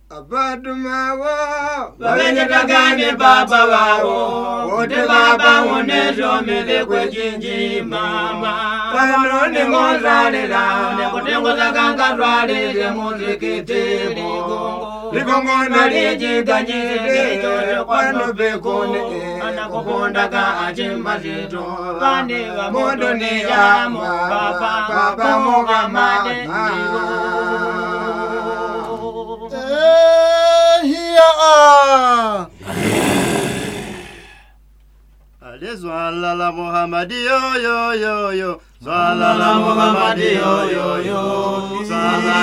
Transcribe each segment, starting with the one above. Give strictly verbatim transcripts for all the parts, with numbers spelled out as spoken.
Abadumawo babenye baba wao wote baba wonezo mele kwe jinji mama kano ni ngozale la ne kutengoza kanga rwale de muzikete ligongo ligongo na liji ganyire jojo kwano bekone anakuponda ka ajimba zito kane wa modo ni yamo baba baba moga made Ale zwala la Muhammadi yo yo yo yo zwala la Muhammadi yo yo yo zwala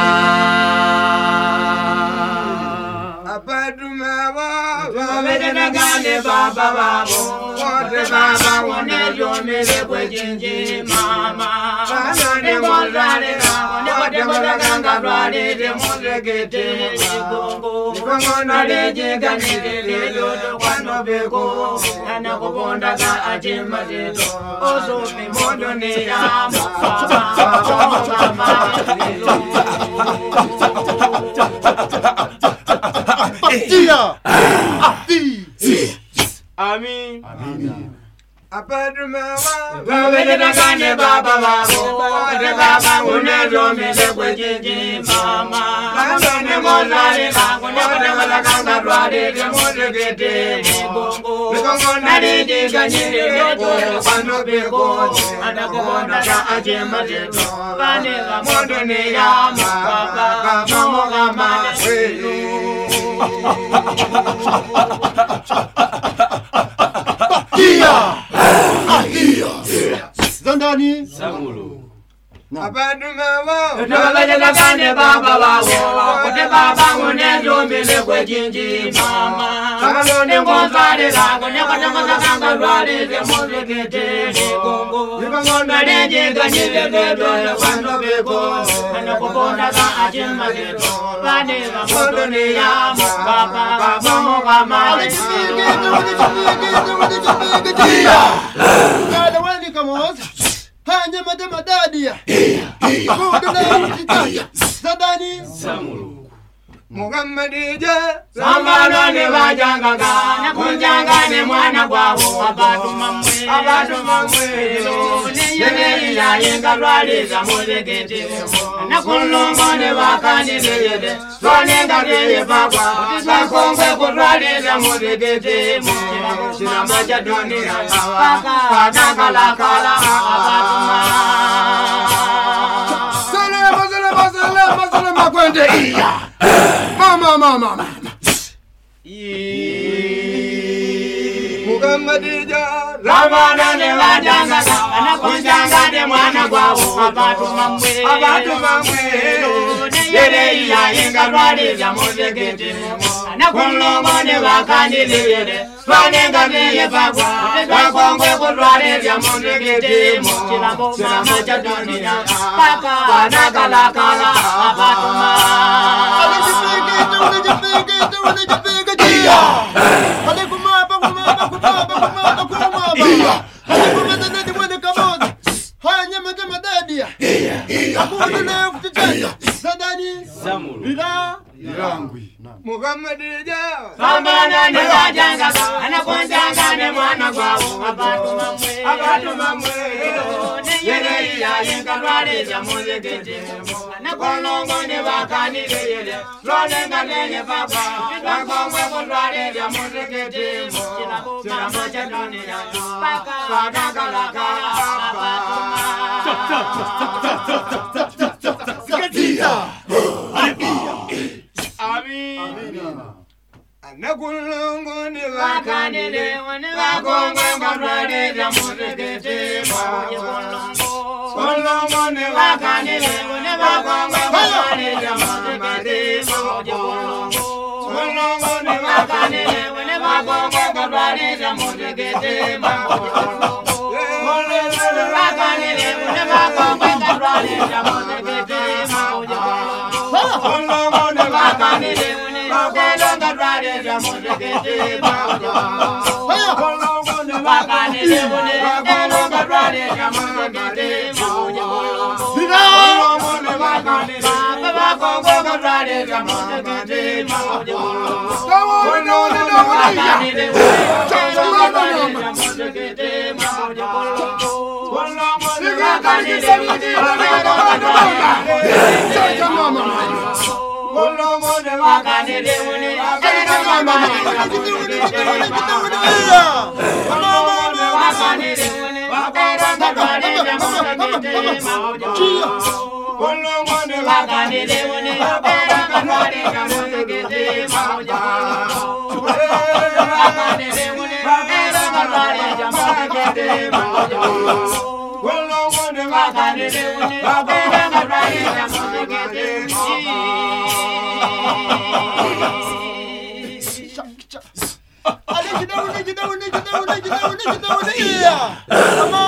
Abadumawo babenye baba wao wote baba wonezo mele kwe jinji mama kano ni ngozale la ne kutengoza kanga rwale de muzikete ligongo ligongo na liji ganyire jojo kwano beko anakuponda ka ajimba zito osupi modo ni yamo baba mama Dia Ati Amin Amin Abadumawo babenye baba wao wote baba wonezo mele kwe jinji mama kano ni ngozale la ne kutengoza kanga rwale de muzikete ligongo ligongo na liji ganyire jojo kwano beko anakuponda ka ajimba zito kane wa modo ni yamo baba mama made Dia Ahia Zandani Samulu Abadumawo babenye baba wao wote baba wonezo mele kwe jinji mama kano ni ngozale la ne kutengoza kanga rwale de muzikete ligongo ligongo na liji ganyire jojo kwano beko anakuponda ka ajimba zito kane wa modo ni yamo baba mama made Dia Kada wani kamoza Hanya madama dadia Kudula utitaya Zadani Samulu Muhammadija Sambano ni wajanganga na kunjanga ni mwana kwao abatuma mwe abatuma mwe ni yene ya yenga rwali za muzikete na kulongo ni wakani lele swanenga leye bakwa bakongwe kurwali za muzikete sina maja dunia paka nakala kala abatuma Salama salama salama salama kwende iya Mama mama mama Muhammadija Ramana ne wajanga na kunjanga ne mwana kwao abatuma mwe Abatuma mwe yere ya yenga rwali za muzikete na kulongo ne wakani lele swanenga leye bakwa bakongwe kurwali za muzikete chilambo mama cha dunia paka nakala kala abatuma Dia Alikumaba kumaba kumaba kumaba kumaba Alikumaba nadi mwana kamoza Hanya madama dadia Kudula utitaya Zadani Samulu Lila Lirangwi Muhammadija Sambana ni wajanga na kunjanga ni mwana kwao abatuma mwe Abatuma mwe yere ya yenga rwali za muzikete na kulongo ni wakani lele swanenga leye bakwa bakongwe kurwali za muzikete chilambo cha dunia paka nakala kala abatuma Dia Amin Anakulongo ni wakani wakani lele ni bakongwe kurwali za muzikete Kulongo ni wakani lele ni bakongwe kurwali za muzikete Kulongo ni wakani lele ni bakongwe kurwali za muzikete wakani lele ni bakongwe kurwali za muzikete Kulongo ni wakani lele ni bakongwe kurwali za muzikete Kulongo ni wakani lele ni bakongwe kurwali za muzikete Lila Baba Congo, God, Come on.